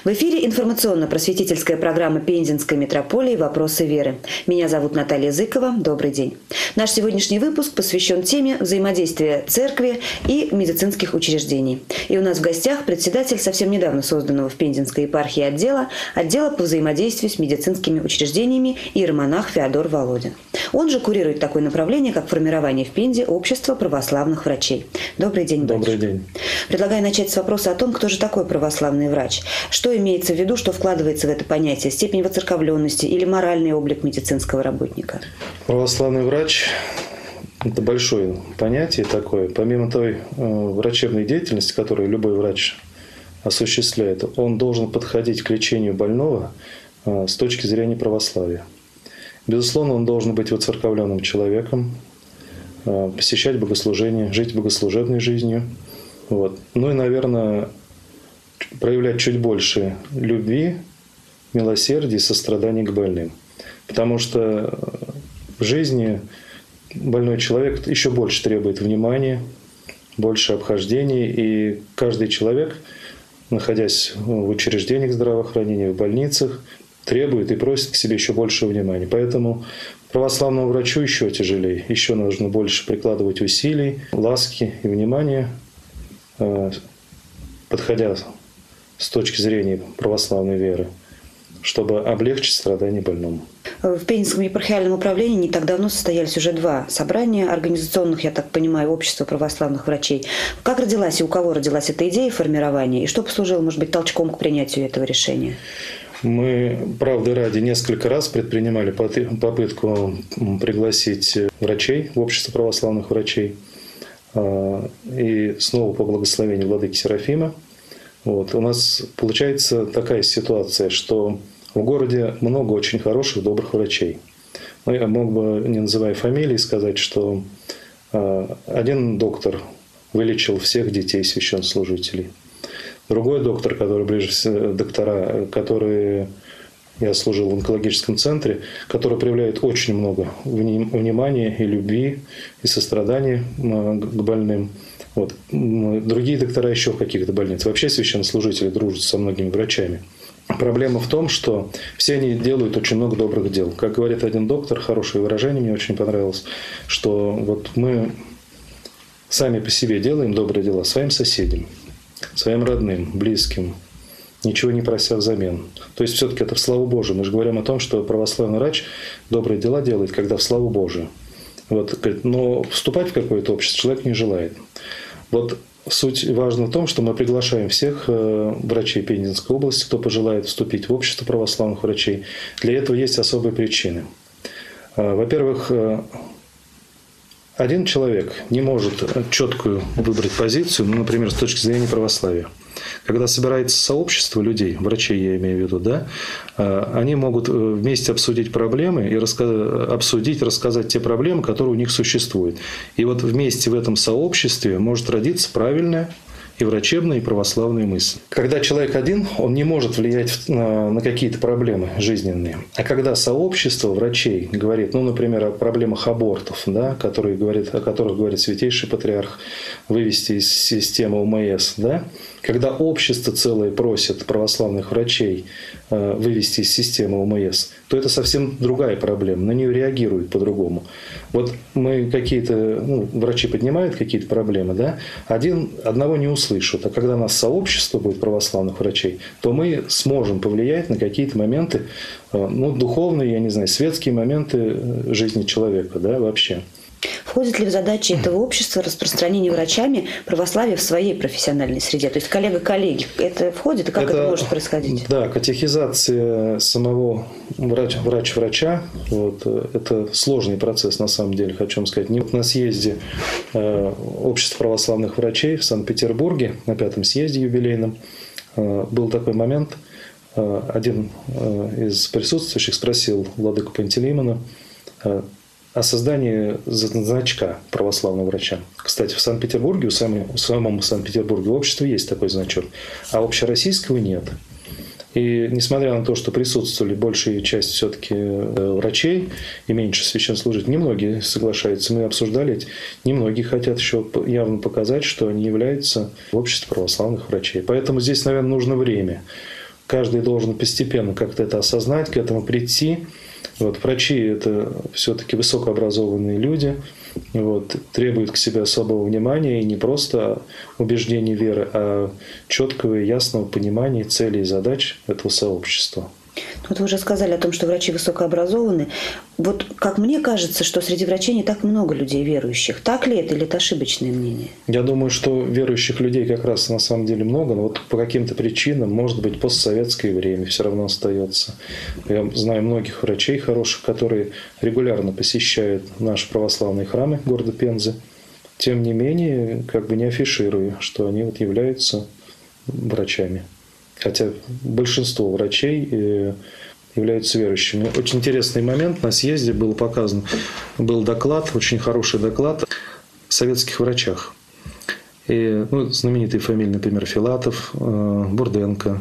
В эфире информационно-просветительская программа Пензенской метрополии «Вопросы веры». Меня зовут Наталья Зыкова. Добрый день. Наш сегодняшний выпуск посвящен теме взаимодействия церкви и медицинских учреждений. И у нас в гостях председатель совсем недавно созданного в Пензенской епархии отдела по взаимодействию с медицинскими учреждениями иеромонах Феодор Володин. Он же курирует такое направление, как формирование в Пензе общества православных врачей. Добрый день, батюшка. Добрый день. Предлагаю начать с вопроса о том, кто же такой православный врач. Что имеется в виду, что вкладывается в это понятие? Степень воцерковленности или моральный облик медицинского работника? Православный врач – это большое понятие такое. Помимо той врачебной деятельности, которую любой врач осуществляет, он должен подходить к лечению больного с точки зрения православия. Безусловно, он должен быть воцерковленным человеком, посещать богослужение, жить богослужебной жизнью. Вот. Ну и, наверное, проявлять чуть больше любви, милосердия и сострадания к больным. Потому что в жизни больной человек еще больше требует внимания, больше обхождений. И каждый человек, находясь в учреждениях здравоохранения, в больницах, требует и просит к себе еще больше внимания. Поэтому православному врачу еще тяжелее. Еще нужно больше прикладывать усилий, ласки и внимания, подходя с точки зрения православной веры, чтобы облегчить страдания больному. В Пензенском епархиальном управлении не так давно состоялись уже 2 собрания организационных, я так понимаю, общества православных врачей. Как родилась и у кого родилась эта идея формирования? И что послужило, может быть, толчком к принятию этого решения? Мы, правды ради, несколько раз предпринимали попытку пригласить врачей в общество православных врачей. И снова по благословению владыки Серафима. Вот. У нас получается такая ситуация, что в городе много очень хороших, добрых врачей. Но я мог бы, не называя фамилии, сказать, что один доктор вылечил всех детей священнослужителей. Другой доктор, который ближе всего, доктора, которые я служил в онкологическом центре, который проявляет очень много внимания и любви, и сострадания к больным. Вот. Другие доктора еще в каких-то больницах. Вообще священнослужители дружат со многими врачами. Проблема в том, что все они делают очень много добрых дел. Как говорит один доктор, хорошее выражение мне очень понравилось, что вот мы сами по себе делаем добрые дела своим соседям, своим родным, близким, ничего не прося взамен. То есть все-таки это в славу Божию. Мы же говорим о том, что православный врач добрые дела делает, когда в славу Божию. Вот, но вступать в какое-то общество человек не желает. Вот суть важна в том, что мы приглашаем всех врачей Пензенской области, кто пожелает вступить в общество православных врачей. Для этого есть особые причины. Во-первых, один человек не может четкую выбрать позицию, ну, например, с точки зрения православия. Когда собирается сообщество людей, врачей я имею в виду, да, они могут вместе обсудить проблемы и рассказать те проблемы, которые у них существуют. И вот вместе в этом сообществе может родиться правильная и врачебная, и православная мысль. Когда человек один, он не может влиять на какие-то проблемы жизненные. А когда сообщество врачей говорит, ну, например, о проблемах абортов, да, о которых говорит Святейший Патриарх, вывести из системы ОМС, да, когда общество целое просит православных врачей вывести из системы ОМС, то это совсем другая проблема, на нее реагируют по-другому. Вот мы врачи поднимают какие-то проблемы, да, одного не услышат, а когда у нас сообщество будет православных врачей, то мы сможем повлиять на какие-то моменты, духовные, я не знаю, светские моменты жизни человека, да, вообще. Входит ли в задачи этого общества распространение врачами православия в своей профессиональной среде? То есть коллега-коллеги, это входит? И как это может происходить? Да, катехизация самого врача, вот, это сложный процесс на самом деле, хочу вам сказать. На съезде Общества православных врачей в Санкт-Петербурге, на 5-м съезде юбилейном, был такой момент. Один из присутствующих спросил владыку Пантелеймона о создании значка православного врача. Кстати, в Санкт-Петербурге, в самом Санкт-Петербурге, в обществе есть такой значок, а общероссийского нет. И несмотря на то, что присутствовали большая часть все-таки врачей и меньше священнослужителей, немногие соглашаются, мы обсуждали, немногие хотят еще явно показать, что они являются в обществе православных врачей. Поэтому здесь, наверное, нужно время. каждый должен постепенно как-то это осознать, к этому прийти. Вот, врачи – это все-таки высокообразованные люди, вот, требуют к себе особого внимания и не просто убеждений веры, а четкого и ясного понимания целей и задач этого сообщества. Вот вы уже сказали о том, что врачи высокообразованы. Вот как мне кажется, что среди врачей не так много людей верующих. Так ли это или это ошибочное мнение? Я думаю, что верующих людей как раз на самом деле много, но вот по каким-то причинам, может быть, постсоветское время все равно остается. Я знаю многих врачей хороших, которые регулярно посещают наши православные храмы города Пензы. Тем не менее, как бы не афишируя, что они вот являются врачами. Хотя большинство врачей являются верующими. Очень интересный момент. На съезде был показан, был доклад, очень хороший доклад о советских врачах. И, знаменитые фамилии, например, Филатов, Бурденко,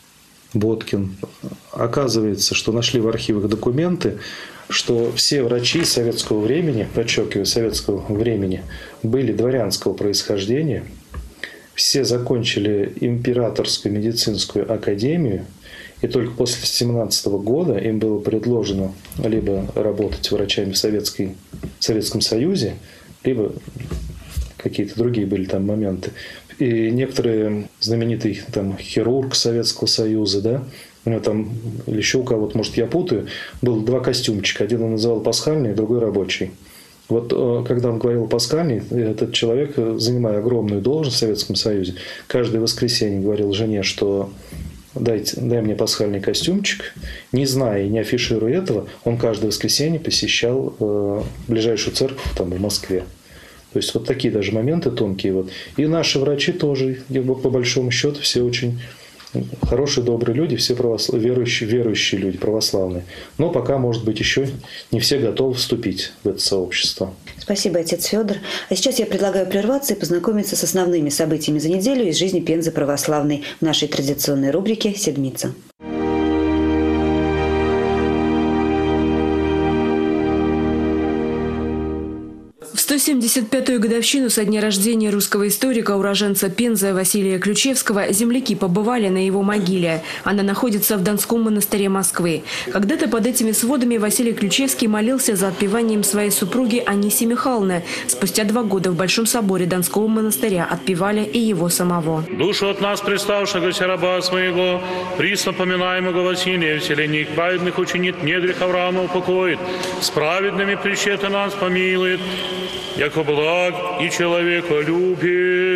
Боткин. Оказывается, что нашли в архивах документы, что все врачи советского времени, подчеркиваю, советского времени, были дворянского происхождения. Все закончили императорскую медицинскую академию, и только после 1917 года им было предложено либо работать врачами в Советском Союзе, либо какие-то другие были там моменты. И некоторые знаменитый там хирург Советского Союза, да, у него там, или еще у кого-то, может, я путаю, был два костюмчика. Один он называл пасхальный, другой рабочий. Вот когда он говорил пасхальный, этот человек, занимая огромную должность в Советском Союзе, каждое воскресенье говорил жене, что дай мне пасхальный костюмчик. Не зная и не афишируя этого, он каждое воскресенье посещал ближайшую церковь там, в Москве. То есть вот такие даже моменты тонкие. Вот. И наши врачи тоже, по большому счету, все очень хорошие, добрые люди, все верующие люди, православные. Но пока, может быть, еще не все готовы вступить в это сообщество. Спасибо, отец Федор. А сейчас я предлагаю прерваться и познакомиться с основными событиями за неделю из жизни Пензы православной в нашей традиционной рубрике «Седмица». В 175-ю годовщину со дня рождения русского историка, уроженца Пензы Василия Ключевского, земляки побывали на его могиле. Она находится в Донском монастыре Москвы. Когда-то под этими сводами Василий Ключевский молился за отпеванием своей супруги Анисии Михайловны. Спустя 2 года в Большом соборе Донского монастыря отпевали и его самого. Душу от нас приставшего раба своего, присно поминаемого Василия, вселенных праведных учинит, не грех Авраама упокоит, с праведными причета нас помилует, яко благ и человеколюбец.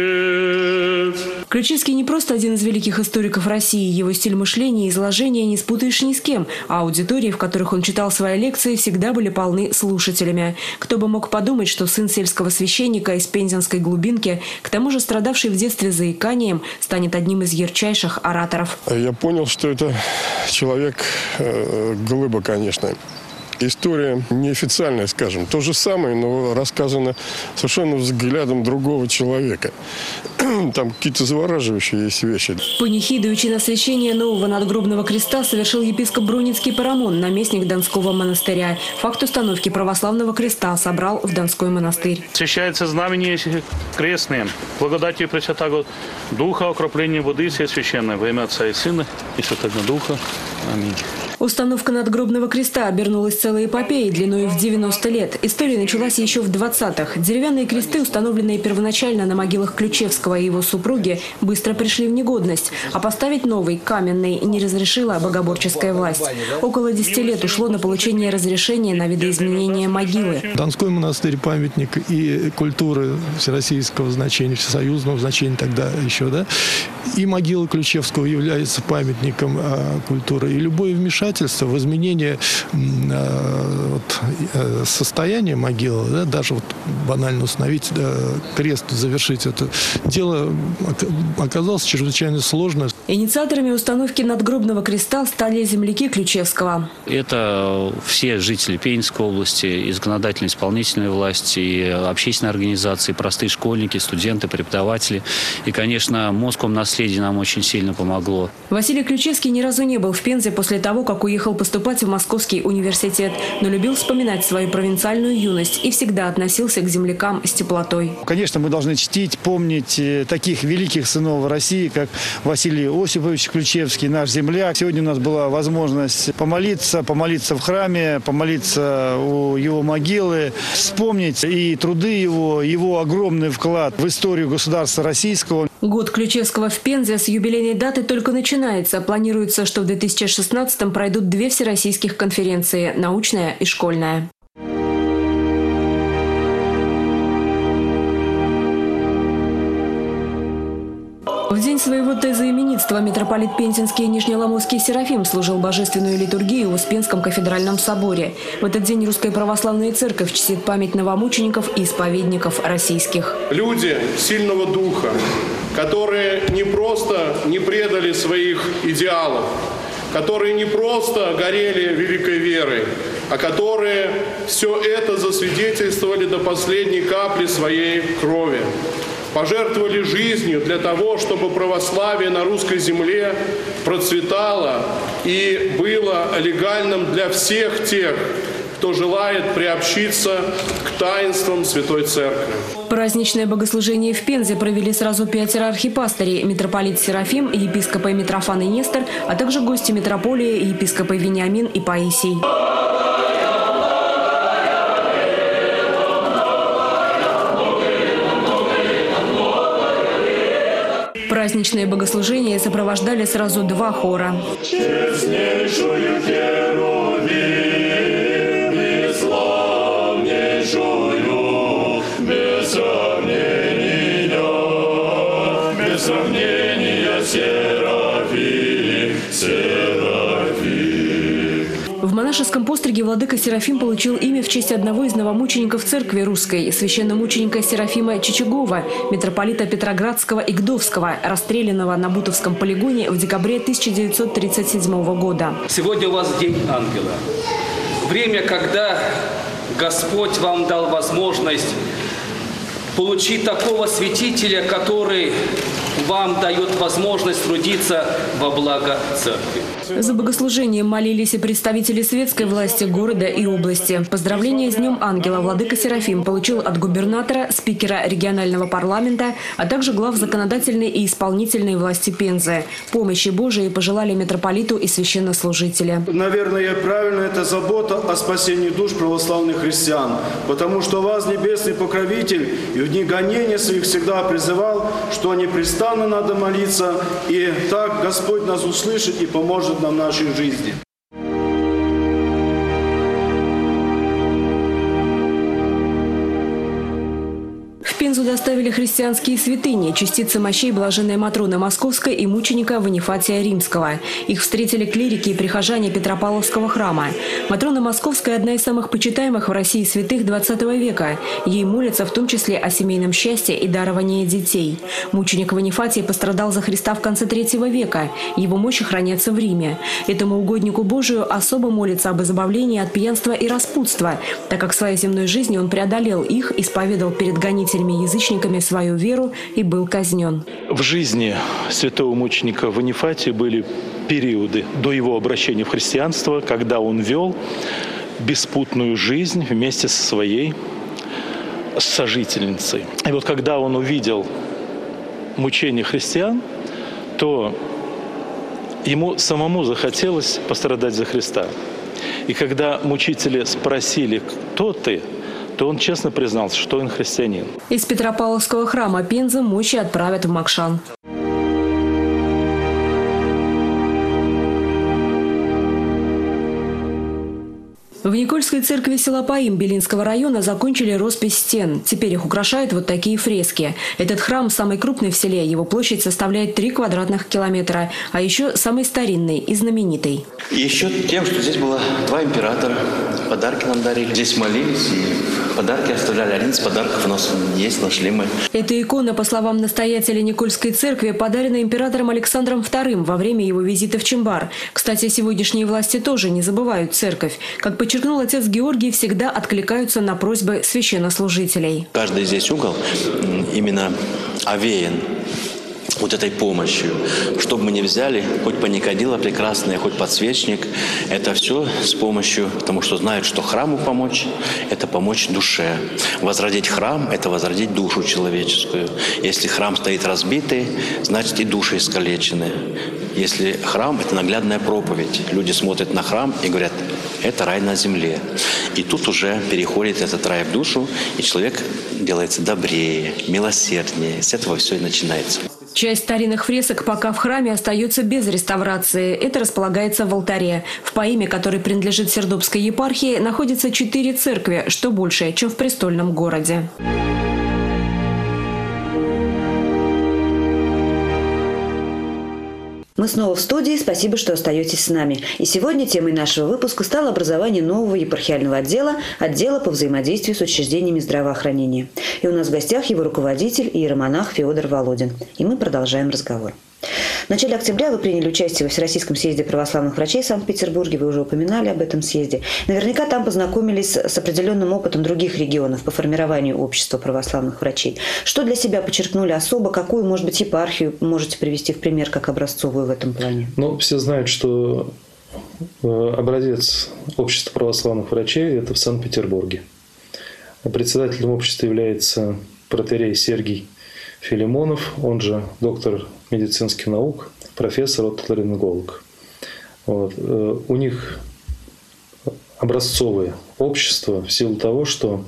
Ключевский не просто один из великих историков России. Его стиль мышления и изложения не спутаешь ни с кем, а аудитории, в которых он читал свои лекции, всегда были полны слушателями. Кто бы мог подумать, что сын сельского священника из пензенской глубинки, к тому же страдавший в детстве заиканием, станет одним из ярчайших ораторов. Я понял, что это человек глыба, конечно. История неофициальная, скажем. То же самое, но рассказано совершенно взглядом другого человека. Там какие-то завораживающие есть вещи. Панихиду и чиносвящение нового надгробного креста совершил епископ Бруницкий Парамон, наместник Донского монастыря. Факт установки православного креста собрал в Донской монастырь. Освящается знамение крестное, благодатью Пресвятаго Духа, окропление воды все священное, во имя Отца и Сына и Святого Духа. Аминь. Установка надгробного креста обернулась целой эпопеей длиной в 90 лет. История началась еще в 20-х. Деревянные кресты, установленные первоначально на могилах Ключевского и его супруги, быстро пришли в негодность. А поставить новый, каменный, не разрешила богоборческая власть. Около 10 лет ушло на получение разрешения на видоизменение могилы. Донской монастырь – памятник и культуры всероссийского значения, всесоюзного значения тогда еще, да. И могила Ключевского является памятником культуры. И любое вмешательство в изменение состояния могилы, да, даже вот банально установить крест, завершить это дело, оказалось чрезвычайно сложно. Инициаторами установки надгробного креста стали земляки Ключевского. Это все жители Пензенской области, и законодательной, исполнительной власти, и общественные организации, простые школьники, студенты, преподаватели. И, конечно, Москвом наследие нам очень сильно помогло. Василий Ключевский ни разу не был в Пензе Пензе после того, как уехал поступать в Московский университет, но любил вспоминать свою провинциальную юность и всегда относился к землякам с теплотой. Конечно, мы должны чтить, помнить таких великих сынов России, как Василий Осипович Ключевский, наш земляк. Сегодня у нас была возможность помолиться в храме, помолиться у его могилы, вспомнить и труды его огромный вклад в историю государства российского. Год Ключевского в Пензе с юбилейной даты только начинается. Планируется, что в 2016-м пройдут 2 всероссийских конференции – научная и школьная. В день своего тезоименитства митрополит Пензенский и Нижнеоломойский Серафим служил божественную литургию в Успенском кафедральном соборе. В этот день Русская Православная Церковь чтит память новомучеников и исповедников российских. Люди сильного духа, которые не просто не предали своих идеалов, которые не просто горели великой верой, а которые все это засвидетельствовали до последней капли своей крови. Пожертвовали жизнью для того, чтобы православие на русской земле процветало и было легальным для всех тех, кто желает приобщиться к таинствам Святой Церкви. Праздничное богослужение в Пензе провели сразу 5 архипастырей: митрополит Серафим, епископы Митрофан и Нестор, а также гости митрополии епископы Вениамин и Паисий. Праздничное богослужение сопровождали сразу 2 хора. Честнейшую Херувим и славнейшую, без сравнения Серафим. В монашеском постриге владыка Серафим получил имя в честь одного из новомучеников церкви русской, священномученика Серафима Чичагова, митрополита Петроградского и Гдовского, расстрелянного на Бутовском полигоне в декабре 1937 года. Сегодня у вас День ангела. Время, когда Господь вам дал возможность получить такого святителя, который вам дает возможность трудиться во благо церкви. За богослужением молились и представители светской власти города и области. Поздравления с Днем Ангела владыка Серафим получил от губернатора, спикера регионального парламента, а также глав законодательной и исполнительной власти Пензы. Помощи Божией пожелали митрополиту и священнослужителя. Наверное, правильно, это забота о спасении душ православных христиан, потому что вас, небесный покровитель, и в дни гонения своих всегда призывал, что непрестанно надо молиться, и так Господь нас услышит и поможет нам в нашей жизни. В Пензу доставили христианские святыни, частицы мощей блаженной Матроны Московской и мученика Ванифатия Римского. Их встретили клирики и прихожане Петропавловского храма. Матрона Московская – одна из самых почитаемых в России святых XX века. Ей молятся в том числе о семейном счастье и даровании детей. Мученик Ванифатий пострадал за Христа в конце III века. Его мощи хранятся в Риме. Этому угоднику Божию особо молится об избавлении от пьянства и распутства, так как в своей земной жизни он преодолел их, исповедал перед гонителями язычниками свою веру и был казнен. В жизни святого мученика Ванифатия были периоды до его обращения в христианство, когда он вел беспутную жизнь вместе со своей сожительницей. И вот когда он увидел мучения христиан, то ему самому захотелось пострадать за Христа. И когда мучители спросили: «Кто ты?», то он честно признался, что он христианин. Из Петропавловского храма Пензы мощи отправят в Макшан. В Никольской церкви села Паим Белинского района закончили роспись стен. Теперь их украшают вот такие фрески. Этот храм самый крупный в селе. Его площадь составляет 3 квадратных километра. А еще самый старинный и знаменитый. И еще тем, что здесь было 2 императора. Подарки нам дарили. Здесь молились и подарки оставляли. Один из подарков у нас есть, нашли мы. Эта икона, по словам настоятеля Никольской церкви, подарена императором Александром II во время его визита в Чимбар. Кстати, сегодняшние власти тоже не забывают церковь. Как подчеркнул отец Георгий, всегда откликаются на просьбы священнослужителей. Каждый здесь угол именно овеян вот этой помощью. Что бы мы ни взяли, хоть паникадило прекрасное, хоть подсвечник, это все с помощью, потому что знают, что храму помочь – это помочь душе. Возродить храм – это возродить душу человеческую. Если храм стоит разбитый, значит и души искалечены. Если храм – это наглядная проповедь. Люди смотрят на храм и говорят: это рай на земле. И тут уже переходит этот рай в душу, и человек делается добрее, милосерднее. С этого все и начинается. Часть старинных фресок пока в храме остается без реставрации. Это располагается в алтаре. В Поиме, который принадлежит Сердобской епархии, находится 4 церкви, что больше, чем в престольном городе. Мы снова в студии. Спасибо, что остаетесь с нами. И сегодня темой нашего выпуска стало образование нового епархиального отдела по взаимодействию с учреждениями здравоохранения. И у нас в гостях его руководитель иеромонах Феодор Володин. И мы продолжаем разговор. В начале октября вы приняли участие во Всероссийском съезде православных врачей в Санкт-Петербурге. Вы уже упоминали об этом съезде. Наверняка там познакомились с определенным опытом других регионов по формированию общества православных врачей. Что для себя подчеркнули особо? Какую, может быть, епархию можете привести в пример как образцовую в этом плане? Ну, все знают, что образец общества православных врачей – это в Санкт-Петербурге. Председателем общества является протоиерей Сергий Филимонов, он же доктор медицинских наук, профессор, отоларинголог. Вот. У них образцовое общество в силу того, что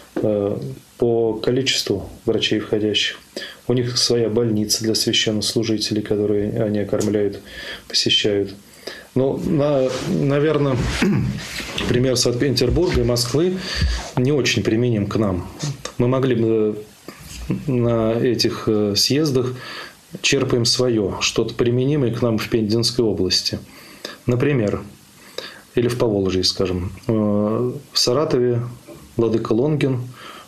по количеству врачей входящих, у них своя больница для священнослужителей, которые они окормляют, посещают. Ну, наверное, пример Санкт-Петербурга и Москвы не очень применим к нам. Мы могли бы на этих съездах черпаем свое, что-то применимое к нам в Пензенской области. Например, или в Поволжье, скажем. В Саратове владыка Лонгин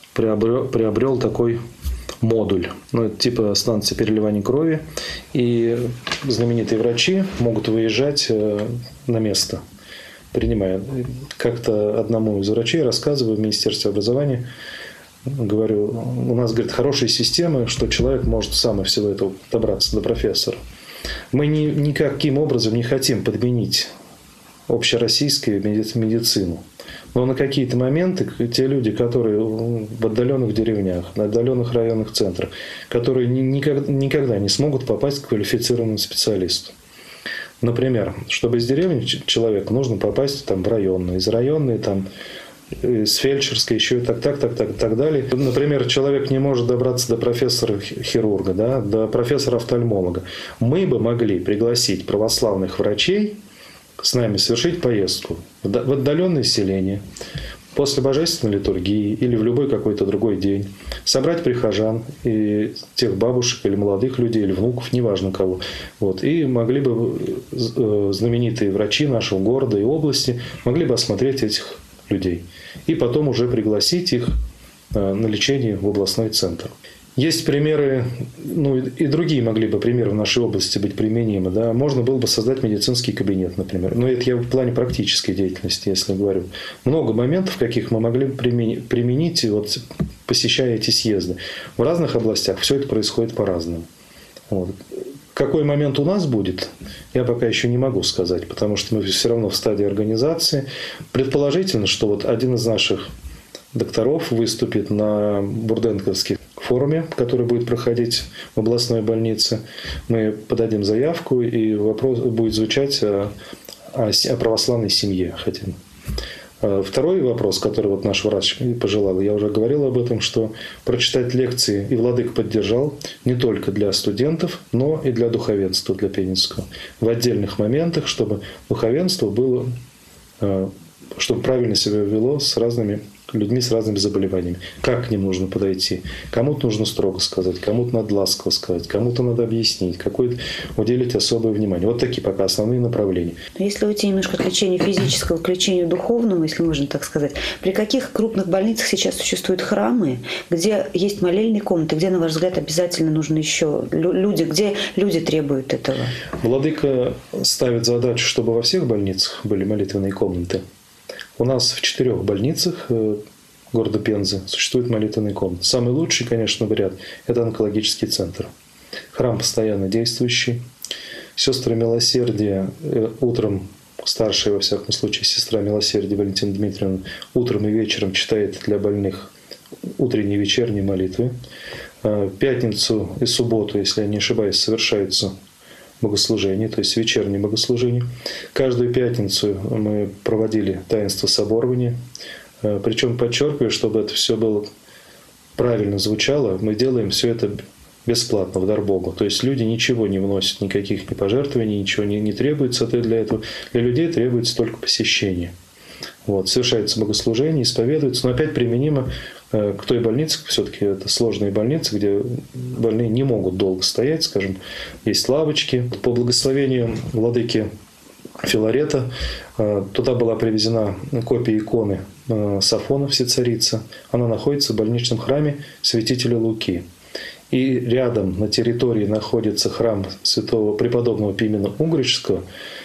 приобрел такой модуль, это типа станции переливания крови, и знаменитые врачи могут выезжать на место, принимая. Как-то одному из врачей рассказываю в Министерстве образования, говорю, у нас, говорит, хорошая система, что человек может сам из всего этого добраться до профессора. Мы никаким образом не хотим подменить общероссийскую медицину. Но на какие-то моменты те люди, которые в отдаленных деревнях, на отдаленных районных центрах, которые никогда не смогут попасть к квалифицированному специалисту. Например, чтобы из деревни человеку нужно попасть там, в районную, из районной там, с фельдшерской, еще и так далее. Например, человек не может добраться до профессора-хирурга, да, до профессора-офтальмолога. Мы бы могли пригласить православных врачей с нами совершить поездку в отдаленное селение после божественной литургии или в любой какой-то другой день, собрать прихожан и тех бабушек или молодых людей, или внуков, неважно кого. Вот, и могли бы знаменитые врачи нашего города и области могли бы осмотреть этих людей и потом уже пригласить их на лечение в областной центр. Есть примеры, ну и другие могли бы примеры в нашей области быть применимы. Да? Можно было бы создать медицинский кабинет, например. Но это я в плане практической деятельности, если говорю. Много моментов, каких мы могли бы применить, вот, посещая эти съезды. В разных областях все это происходит по-разному. Вот. Какой момент у нас будет, я пока еще не могу сказать, потому что мы все равно в стадии организации. Предположительно, что вот один из наших докторов выступит на Бурденковском форуме, который будет проходить в областной больнице. Мы подадим заявку, и вопрос будет звучать о православной семье. Хотим. Второй вопрос, который вот наш врач пожелал, я уже говорил об этом, что прочитать лекции, и владыка поддержал, не только для студентов, но и для духовенства, для Пензенского. В отдельных моментах, чтобы духовенство было, чтобы правильно себя вело с разными людьми с разными заболеваниями. Как к ним нужно подойти? Кому-то нужно строго сказать, кому-то надо ласково сказать, кому-то надо объяснить, какое-то уделить особое внимание. Вот такие пока основные направления. Если уйти немножко от лечения физического к лечению духовному, если можно так сказать, при каких крупных больницах сейчас существуют храмы, где есть молельные комнаты, где, на ваш взгляд, обязательно нужно еще люди, где люди требуют этого? Владыка ставит задачу, чтобы во всех больницах были молитвенные комнаты. У нас в 4 больницах города Пензы существует молитвенная комната. Самый лучший, конечно, вариант – это онкологический центр. Храм постоянно действующий. Сестры милосердия утром, старшая, во всяком случае, сестра милосердия Валентина Дмитриевна, утром и вечером читает для больных утренние и вечерние молитвы. В пятницу и субботу, если я не ошибаюсь, совершаются богослужения, то есть вечерние богослужения. Каждую пятницу мы проводили таинство соборования. Причем подчеркиваю, чтобы это все было правильно звучало, мы делаем все это бесплатно, в дар Богу. То есть люди ничего не вносят, никаких пожертвований, ничего не требуется для этого. Для людей требуется только посещение. Вот, совершается богослужение, исповедуется, но опять применимо к той больнице, все-таки это сложные больницы, где больные не могут долго стоять, скажем, есть лавочки. По благословению владыки Филарета туда была привезена копия иконы Сафона Всецарица. Она находится в больничном храме святителя Луки. И рядом на территории находится храм святого преподобного Пимена Угрического,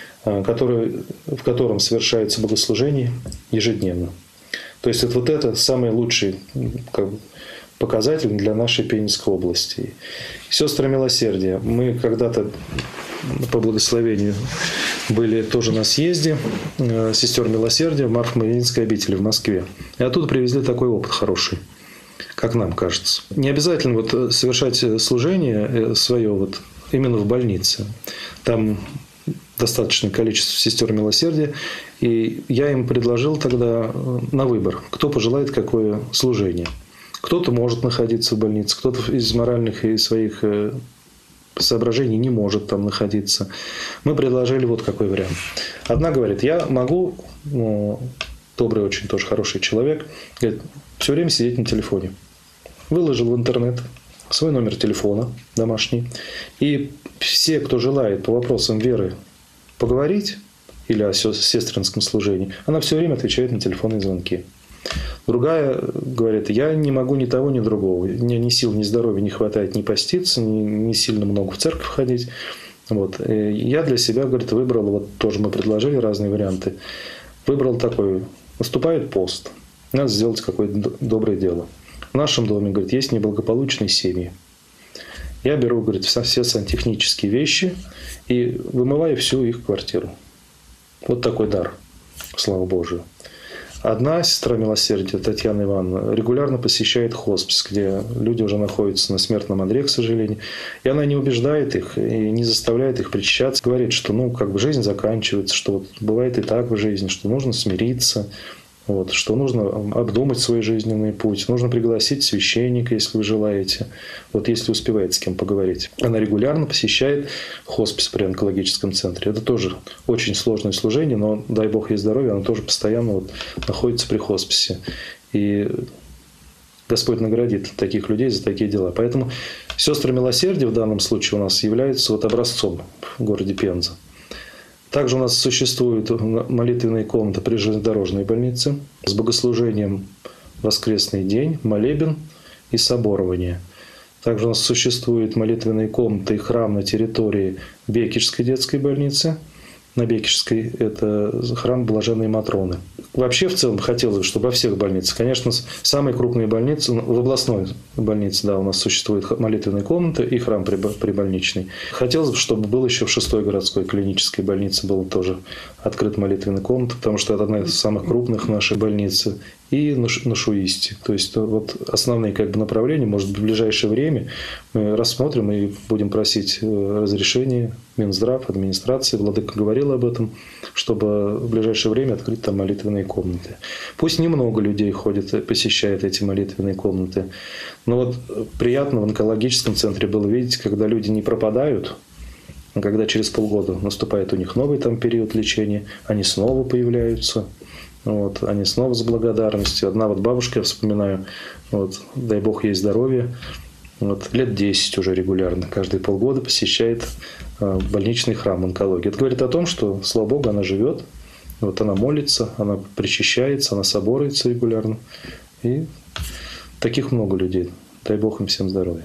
в котором совершается богослужение ежедневно. То есть это самый лучший показатель для нашей Пензенской области. Сестры милосердия. Мы когда-то по благословению были тоже на съезде сестер милосердия в Марфо-Мариинской обители в Москве. И оттуда привезли такой опыт хороший, как нам кажется. Не обязательно совершать служение свое именно в больнице. Там достаточное количество сестер милосердия. И я им предложил тогда на выбор, кто пожелает какое служение. Кто-то может находиться в больнице, кто-то из моральных и своих соображений не может там находиться. Мы предложили вот какой вариант. Одна говорит, я могу, добрый очень тоже хороший человек, говорит, все время сидеть на телефоне. Выложил в интернет свой номер телефона домашний. И все, кто желает по вопросам веры поговорить или о сестринском служении, она все время отвечает на телефонные звонки. Другая говорит, я не могу ни того, ни другого. Мне ни сил, ни здоровья не хватает ни поститься, ни сильно много в церковь ходить. Вот. И я для себя, говорит, выбрал, тоже мы предложили разные варианты. Выбрал такой, наступает пост, надо сделать какое-то доброе дело. В нашем доме, говорит, есть неблагополучные семьи. Я беру, говорит, все сантехнические вещи и вымываю всю их квартиру. Вот такой дар, слава Божию. Одна сестра милосердия, Татьяна Ивановна, регулярно посещает хоспис, где люди уже находятся на смертном одре, к сожалению. И она не убеждает их и не заставляет их причащаться. Говорит, что жизнь заканчивается, что бывает и так в жизни, что нужно смириться. Что нужно обдумать свой жизненный путь, нужно пригласить священника, если вы желаете, если успеваете с кем поговорить. Она регулярно посещает хоспис при онкологическом центре. Это тоже очень сложное служение, но, дай Бог ей здоровья, она тоже постоянно находится при хосписе. И Господь наградит таких людей за такие дела. Поэтому сестры милосердия в данном случае у нас являются образцом в городе Пенза. Также у нас существует молитвенная комната при железнодорожной больнице с богослужением в воскресный день, молебен и соборование. Также у нас существует молитвенная комната и храм на территории Бекишской детской больницы. На Бекишской – это храм Блаженной Матроны. Вообще, в целом, хотелось бы, чтобы во всех больницах, конечно, самые крупные больницы, в областной больнице, да, у нас существует молитвенная комната и храм прибольничный. Хотелось бы, чтобы было еще в 6-й городской клинической больнице был тоже открыт молитвенная комната, потому что это одна из самых крупных в нашей больнице. И на Шуисте. То есть основные направления, может быть, в ближайшее время мы рассмотрим и будем просить разрешения Минздрав, администрации. Владыка говорил об этом, чтобы в ближайшее время открыть там молитвенные комнаты. Пусть немного людей ходит, посещает эти молитвенные комнаты. Но приятно в онкологическом центре было видеть, когда люди не пропадают, а когда через полгода наступает у них новый период лечения, они снова появляются. Они снова с благодарностью. Одна бабушка, я вспоминаю, дай Бог ей здоровья, лет 10 уже регулярно, каждые полгода посещает больничный храм онкологии. Это говорит о том, что, слава Богу, она живет, она молится, она причащается, она соборается регулярно. И таких много людей. Дай Бог им всем здоровья.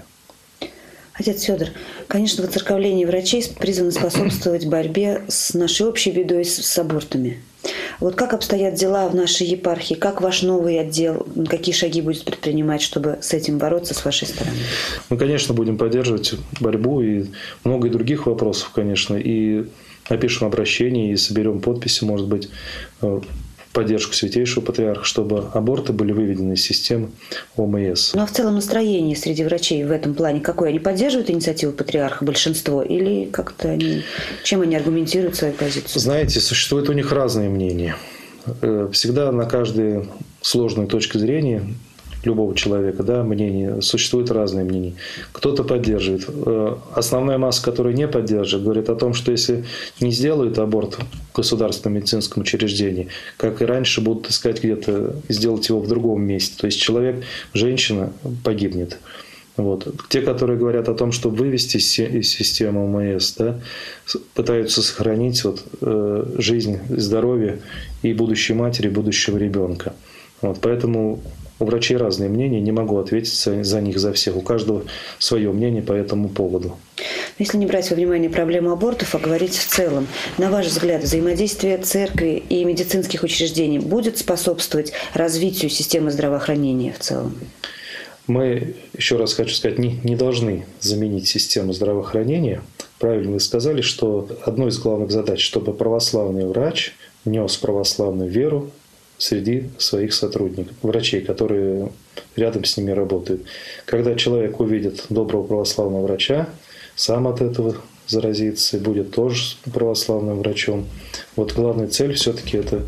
Отец Федор, конечно, воцерковление врачей призвано способствовать борьбе с нашей общей бедой с абортами. Вот как обстоят дела в нашей епархии? Как ваш новый отдел? Какие шаги будет предпринимать, чтобы с этим бороться с вашей стороны? Мы, конечно, будем поддерживать борьбу и много и других вопросов, конечно. И напишем обращение, и соберем подписи, может быть, в поддержку Святейшего Патриарха, чтобы аборты были выведены из системы ОМС. Ну а в целом настроение среди врачей в этом плане какое? Они поддерживают инициативу Патриарха, большинство? Или как-то чем они аргументируют свою позицию? Знаете, существуют у них разные мнения. Всегда на каждую сложную точку зрения любого человека, да, мнения, существуют разные мнения. Кто-то поддерживает. Основная масса, которая не поддерживает, говорит о том, что если не сделают аборт в государственном медицинском учреждении, как и раньше, будут искать где-то сделать его в другом месте. То есть человек, женщина погибнет. Вот. Те, которые говорят о том, что вывести из системы ОМС, да, пытаются сохранить жизнь, здоровье и будущей матери, будущего ребенка. Вот. Поэтому у врачей разные мнения, не могу ответить за них, за всех. У каждого свое мнение по этому поводу. Если не брать во внимание проблему абортов, а говорить в целом, на ваш взгляд, взаимодействие церкви и медицинских учреждений будет способствовать развитию системы здравоохранения в целом? Мы, еще раз хочу сказать, не должны заменить систему здравоохранения. Правильно вы сказали, что одной из главных задач, чтобы православный врач нес православную веру среди своих сотрудников, врачей, которые рядом с ними работают. Когда человек увидит доброго православного врача, сам от этого заразится и будет тоже православным врачом. Вот главная цель все-таки это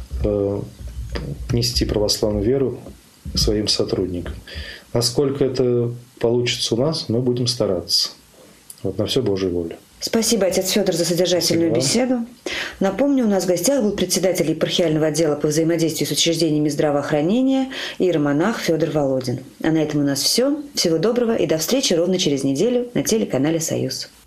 нести православную веру своим сотрудникам. Насколько это получится у нас, мы будем стараться. Вот на все Божья воля. Спасибо, отец Федор, за содержательную беседу. Напомню, у нас в гостях был председатель епархиального отдела по взаимодействию с учреждениями здравоохранения иеромонах Федор Володин. А на этом у нас все. Всего доброго и до встречи ровно через неделю на телеканале «Союз».